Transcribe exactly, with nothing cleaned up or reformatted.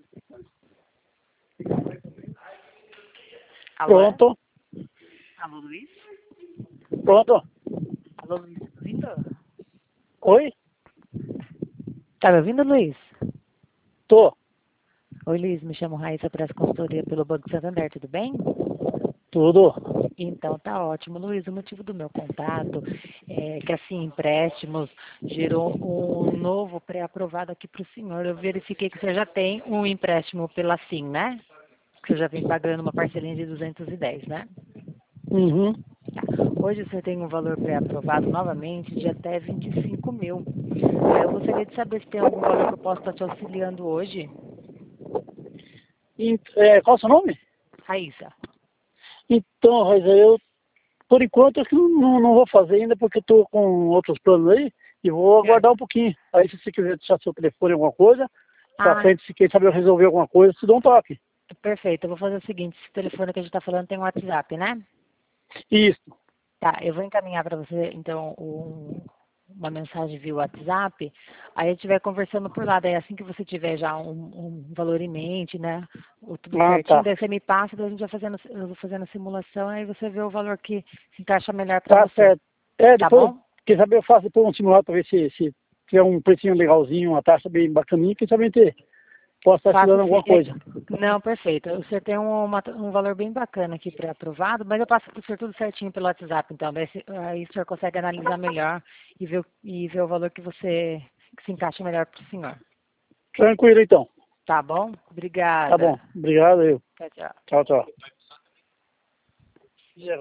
Alô? Pronto. Alô, Luiz? Pronto. Alô, Luiz, tá me ouvindo? Oi? Tá me ouvindo, Luiz? Tô. Oi, Luiz, me chamo Raíssa, presto consultoria pelo Banco Santander, tudo bem? Tudo. Então, tá ótimo. Luiz, o motivo do meu contato é que, assim, empréstimos gerou um novo pré-aprovado aqui para o senhor. Eu verifiquei que o senhor já tem um empréstimo pela Sim, né? Que o senhor já vem pagando uma parcelinha de duzentos e dez, né? Uhum. Tá. Hoje você tem um valor pré-aprovado novamente de até vinte e cinco mil. Aí eu gostaria de saber se tem algum valor que eu possa estar te auxiliando hoje. E, é, qual é o seu nome? Raíssa. Então, Raíssa, eu, por enquanto, acho que não, não, não vou fazer ainda, porque estou com outros planos aí, e vou aguardar um pouquinho. Aí, se você quiser deixar seu telefone, alguma coisa, pra Ah, frente, se quem sabe eu resolver alguma coisa, te dou um toque. perfeito. Eu vou fazer o seguinte, esse telefone que a gente está falando tem um WhatsApp, né? Isso. Tá, eu vou encaminhar para você, então, um- uma mensagem via WhatsApp, aí a gente vai conversando por lá, daí assim que você tiver já um, um valor em mente, né, o tudo Ah, certinho, tá. daí você me passa, daí a gente vai fazendo, eu vou fazendo a simulação, aí você vê o valor que se encaixa melhor para Tá você, certo. É, tá depois, bom? quem sabe eu faço depois um simulado para ver se, se tiver um precinho legalzinho, uma taxa bem bacaninha, quem sabe a gente possa estar te Faço dando sim. alguma É- coisa. não, perfeito. Você tem um, uma- um valor bem bacana aqui pré-aprovado, mas eu passo para o senhor tudo certinho pelo WhatsApp, então. Daí se- aí o senhor consegue analisar melhor e ver, o- e ver o valor que você que se encaixa melhor para o senhor. Tranquilo, então. Tá bom? Tá Obrigada. bom. Obrigado, eu. Tchau, tchau. Tchau, tchau.